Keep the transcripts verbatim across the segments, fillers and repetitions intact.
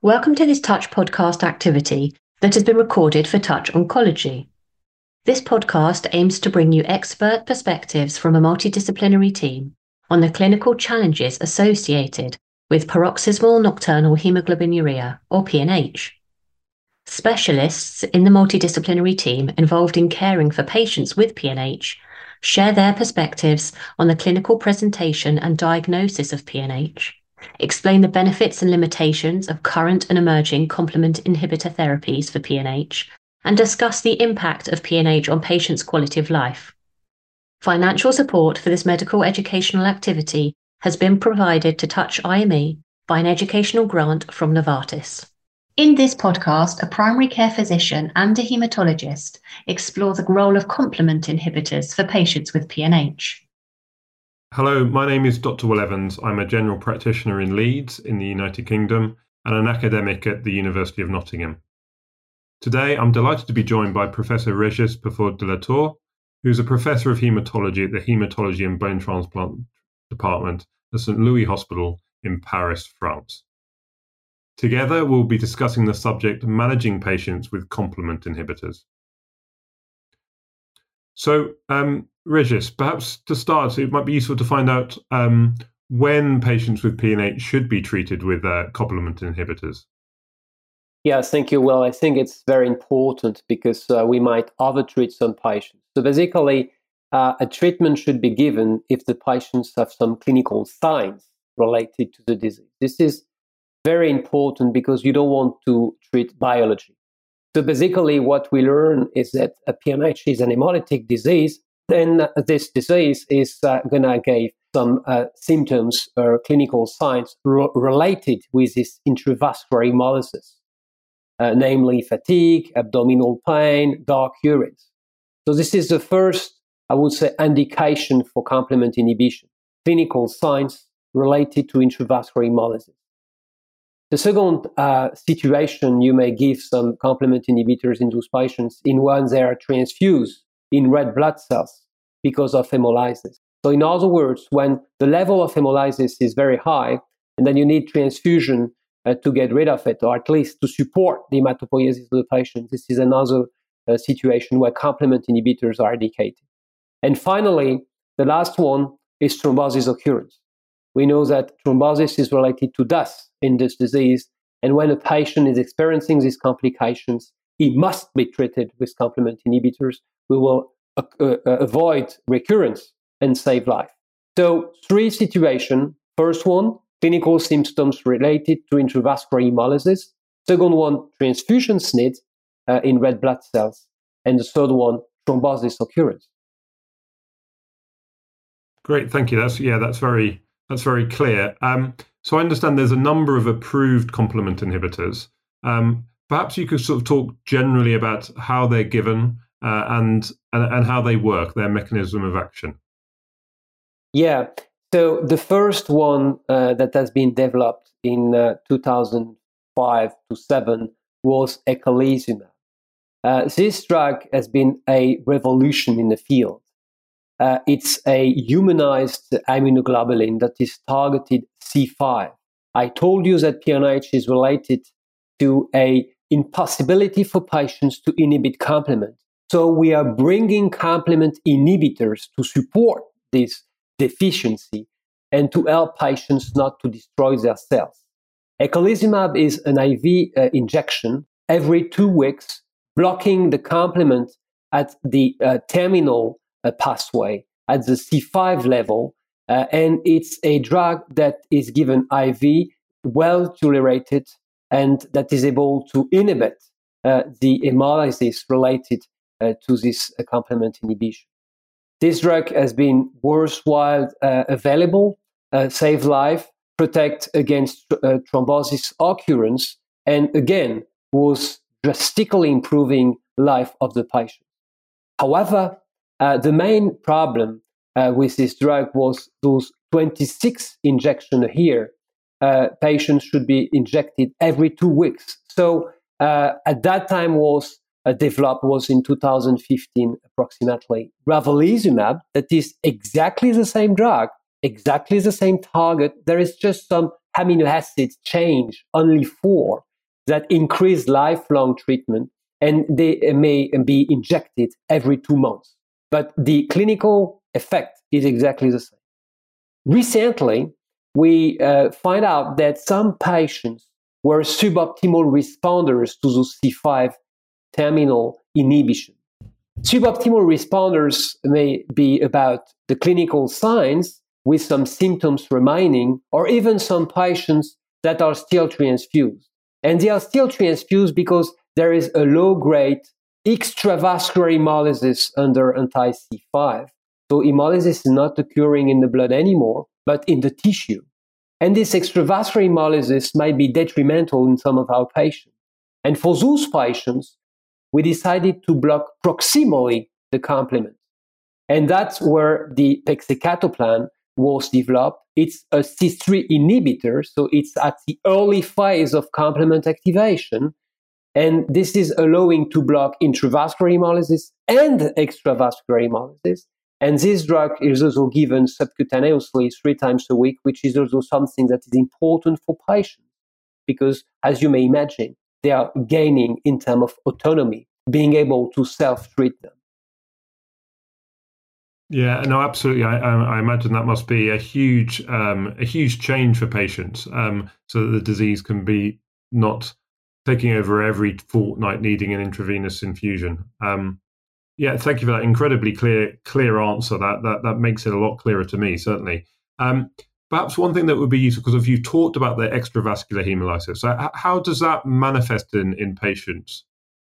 Welcome to this Touch podcast activity that has been recorded for Touch Oncology. This podcast aims to bring you expert perspectives from a multidisciplinary team on the clinical challenges associated with paroxysmal nocturnal hemoglobinuria, or P N H. Specialists in the multidisciplinary team involved in caring for patients with P N H share their perspectives on the clinical presentation and diagnosis of P N H, explain the benefits and limitations of current and emerging complement inhibitor therapies for P N H, and discuss the impact of P N H on patients' quality of life. Financial support for this medical educational activity has been provided to Touch I M E by an educational grant from Novartis. In this podcast, a primary care physician and a haematologist explore the role of complement inhibitors for patients with P N H. Hello, my name is Doctor Will Evans. I'm a general practitioner in Leeds in the United Kingdom and an academic at the University of Nottingham. Today, I'm delighted to be joined by Professor Régis Peford de la Tour, who's a professor of haematology at the Haematology and Bone Transplant Department at Saint Louis Hospital in Paris, France. Together, we'll be discussing the subject managing patients with complement inhibitors. So, um, Régis, perhaps to start, it might be useful to find out um, when patients with P N H should be treated with uh, complement inhibitors. Yes, thank you. Well, I think it's very important because uh, we might overtreat some patients. So basically, uh, a treatment should be given if the patients have some clinical signs related to the disease. This is very important because you don't want to treat biology. So basically, what we learn is that a P N H is an hemolytic disease. Then this disease is uh, going to give some uh, symptoms or clinical signs r- related with this intravascular hemolysis, uh, namely fatigue, abdominal pain, dark urines. So this is the first, I would say, indication for complement inhibition, clinical signs related to intravascular hemolysis. The second uh, situation, you may give some complement inhibitors in those patients in when they are transfused in red blood cells because of hemolysis. So in other words, when the level of hemolysis is very high, and then you need transfusion uh, to get rid of it, or at least to support the hematopoiesis of the patient, this is another uh, situation where complement inhibitors are indicated. And finally, the last one is thrombosis occurrence. We know that thrombosis is related to death in this disease, and when a patient is experiencing these complications, he must be treated with complement inhibitors. We will uh, uh, avoid recurrence and save life. So three situations. First one, clinical symptoms related to intravascular hemolysis. Second one, transfusions need uh, in red blood cells. And the third one, thrombosis occurrence. Great, thank you. That's yeah, that's very that's very clear. Um, so I understand there's a number of approved complement inhibitors. Um, perhaps you could sort of talk generally about how they're given uh, and, and and how they work, their mechanism of action. Yeah. So the first one uh, that has been developed in uh, two thousand five to seven was eculizumab. Uh, this drug has been a revolution in the field. Uh, it's a humanized immunoglobulin that is targeted C five. I told you that P N H is related to a impossibility for patients to inhibit complement. So we are bringing complement inhibitors to support this deficiency and to help patients not to destroy their cells. Eculizumab is an I V uh, injection every two weeks, blocking the complement at the uh, terminal uh, pathway at the C five level, uh, and it's a drug that is given I V, well tolerated, and that is able to inhibit uh, the hemolysis related uh, to this uh, complement inhibition. This drug has been worldwide uh, available, uh, save life, protect against uh, thrombosis occurrence, and again, was drastically improving life of the patient. However, uh, the main problem uh, with this drug was those twenty-six injections a year. Uh, patients should be injected every two weeks. So uh, at that time was uh, developed was in two thousand fifteen approximately ravulizumab, that is exactly the same drug, exactly the same target. There is just some amino acids change, only four, that increase lifelong treatment, and they may be injected every two months. But the clinical effect is exactly the same. Recently, we uh, find out that some patients were suboptimal responders to those C five terminal inhibition. Suboptimal responders may be about the clinical signs with some symptoms remaining, or even some patients that are still transfused. And they are still transfused because there is a low-grade extravascular hemolysis under anti-C five. So hemolysis is not occurring in the blood anymore, but in the tissue. And this extravascular hemolysis might be detrimental in some of our patients. And for those patients, we decided to block proximally the complement. And that's where the pegcetacoplan was developed. It's a C three inhibitor, so it's at the early phase of complement activation. And this is allowing to block intravascular hemolysis and extravascular hemolysis. And this drug is also given subcutaneously three times a week, which is also something that is important for patients because, as you may imagine, they are gaining in terms of autonomy, being able to self-treat them. Yeah, no, absolutely. I, I imagine that must be a huge, um, a huge change for patients, um, so that the disease can be not taking over every fortnight, needing an intravenous infusion. Um, yeah, thank you for that incredibly clear, clear answer. That that that makes it a lot clearer to me, certainly. Um, perhaps one thing that would be useful, because if you talked about the extravascular hemolysis, so how does that manifest in in patients?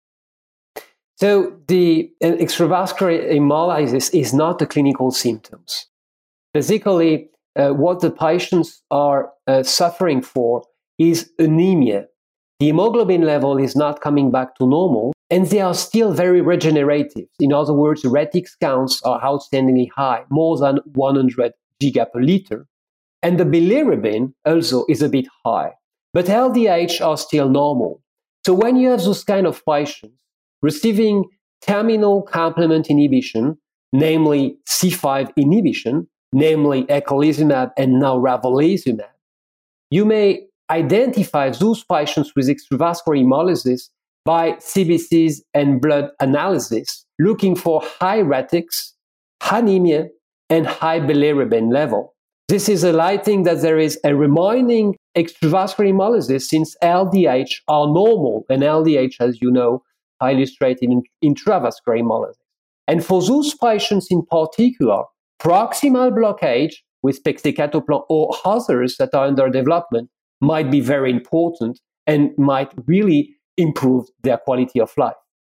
So the extravascular hemolysis is not the clinical symptoms. Basically, uh, what the patients are uh, suffering for is anemia. The hemoglobin level is not coming back to normal, and they are still very regenerative. In other words, retics counts are outstandingly high, more than one hundred giga per liter. And the bilirubin also is a bit high, but L D H are still normal. So when you have those kind of patients receiving terminal complement inhibition, namely C five inhibition, namely eculizumab and now ravulizumab, you may identify those patients with extravascular hemolysis by C B Cs and blood analysis, looking for high retics, anemia, and high bilirubin level. This is highlighting that there is a remaining extravascular hemolysis since L D H are normal, and L D H, as you know, are illustrated in intravascular hemolysis. And for those patients in particular, proximal blockage with pegcetacoplan or others that are under development might be very important and might really improve their quality of life.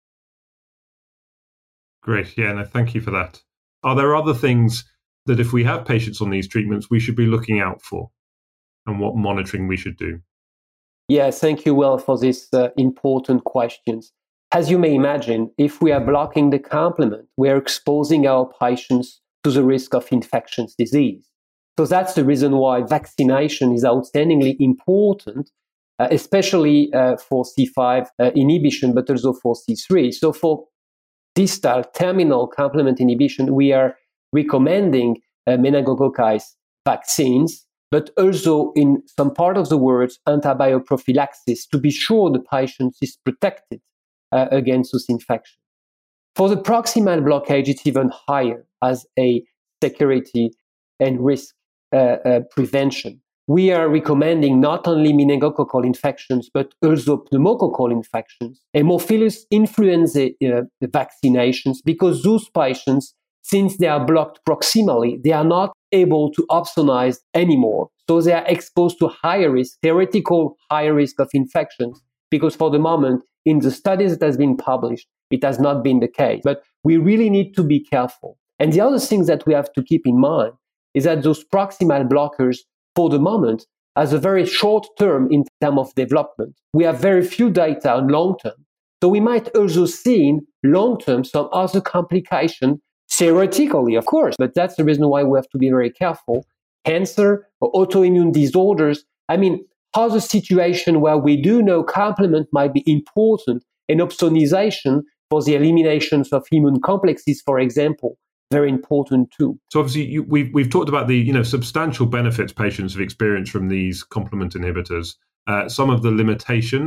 Great. Yeah, no, thank you for that. Are there other things that if we have patients on these treatments, we should be looking out for, and what monitoring we should do? Yeah, thank you, Will, for these uh, important questions. As you may imagine, if we are blocking the complement, we are exposing our patients to the risk of infectious disease. So that's the reason why vaccination is outstandingly important, uh, especially uh, for C five uh, inhibition, but also for C three. So for distal terminal complement inhibition, we are recommending uh, meningococci vaccines, but also in some part of the world, antibioprophylaxis to be sure the patient is protected uh, against this infection. For the proximal blockage, it's even higher as a security and risk uh, uh, prevention. We are recommending not only meningococcal infections, but also pneumococcal infections, Haemophilus influenzae uh, vaccinations, because those patients, since they are blocked proximally, they are not able to opsonize anymore. So they are exposed to higher risk, theoretical higher risk of infections, because for the moment, in the studies that has been published, it has not been the case. But we really need to be careful. And the other thing that we have to keep in mind is that those proximal blockers, for the moment, has a very short term in terms of development. We have very few data on long term. So we might also see in long term some other complication, theoretically, of course, but that's the reason why we have to be very careful. Cancer or autoimmune disorders, I mean, other situation where we do know complement might be important, and opsonization for the eliminations of immune complexes, for example, very important too. So obviously you, we've, we've talked about the you know substantial benefits patients have experienced from these complement inhibitors, uh, some of the limitations,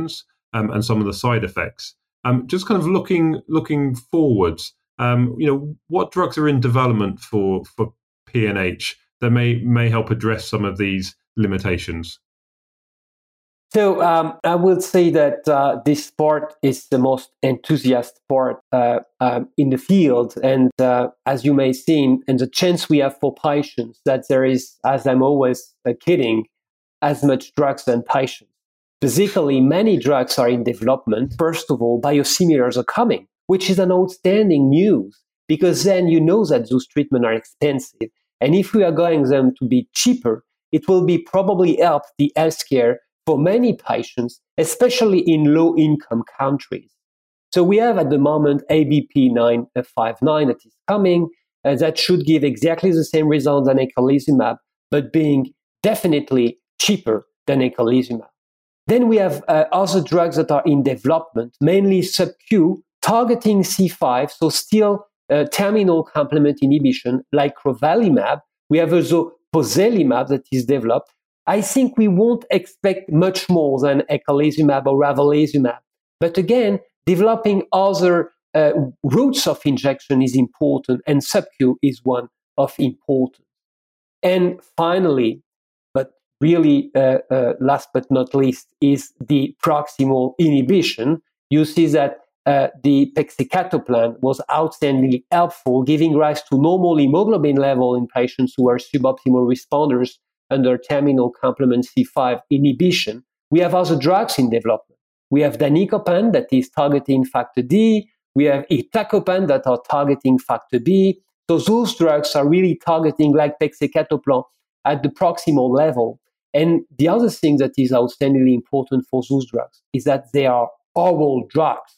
um, and some of the side effects. Um, just kind of looking looking forwards, um, you know, what drugs are in development for for P N H that may may help address some of these limitations? So um, I will say that uh, this part is the most enthusiastic part uh, um, in the field. And uh, as you may see, and the chance we have for patients, that there is, as I'm always uh, kidding, as much drugs than patients. Basically, many drugs are in development. First of all, biosimilars are coming, which is an outstanding news, because then you know that those treatments are expensive. And if we are going them to be cheaper, it will be probably help the healthcare for many patients, especially in low-income countries. So we have at the moment A B P nine fifty-nine that is coming, uh, that should give exactly the same results than eculizumab, but being definitely cheaper than eculizumab. Then we have uh, other drugs that are in development, mainly sub-Q, targeting C five, so still uh, terminal complement inhibition, like crovalimab. We have also pozelimab that is developed. I think we won't expect much more than eculizumab or ravulizumab. But again, developing other uh, routes of injection is important, and sub-Q is one of importance. And finally, but really uh, uh, last but not least, is the proximal inhibition. You see that uh, the pegcetacoplan was outstandingly helpful, giving rise to normal hemoglobin level in patients who are suboptimal responders under terminal complement C five inhibition. We have other drugs in development. We have danicopan that is targeting factor D. We have iptacopan that are targeting factor B. So those drugs are really targeting, like pegcetacoplan, at the proximal level. And the other thing that is outstandingly important for those drugs is that they are oral drugs.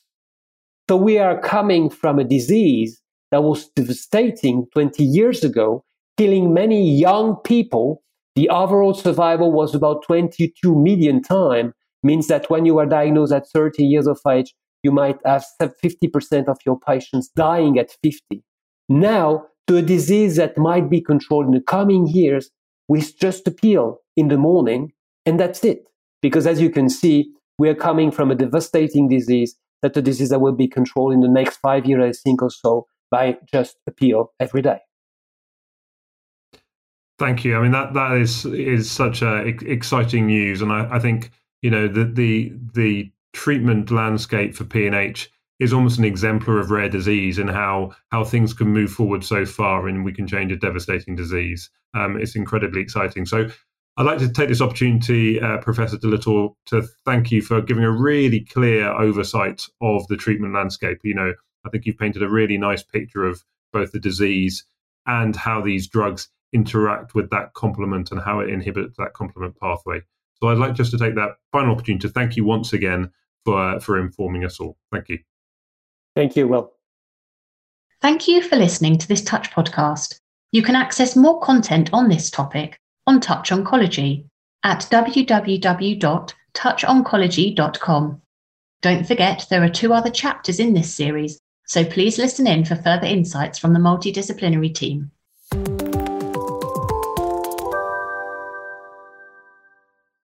So we are coming from a disease that was devastating twenty years ago, killing many young people. The overall survival was about twenty-two million time, means that when you are diagnosed at thirty years of age, you might have fifty percent of your patients dying at fifty. Now, to a disease that might be controlled in the coming years with just a pill in the morning, and that's it. Because as you can see, we are coming from a devastating disease, that a disease that will be controlled in the next five years, I think, or so, by just a pill every day. Thank you. I mean, that that is is such a exciting news, and I, I think you know the the the treatment landscape for P N H is almost an exemplar of rare disease and how how things can move forward so far, and we can change a devastating disease. Um, it's incredibly exciting. So, I'd like to take this opportunity, uh, Professor de la Tour, to thank you for giving a really clear oversight of the treatment landscape. You know, I think you've painted a really nice picture of both the disease and how these drugs interact with that complement and how it inhibits that complement pathway. So I'd like just to take that final opportunity to thank you once again for uh, for informing us all. Thank you. Thank you, Will. Thank you for listening to this Touch podcast. You can access more content on this topic on Touch Oncology at w w w dot touch oncology dot com. Don't forget there are two other chapters in this series, so please listen in for further insights from the multidisciplinary team.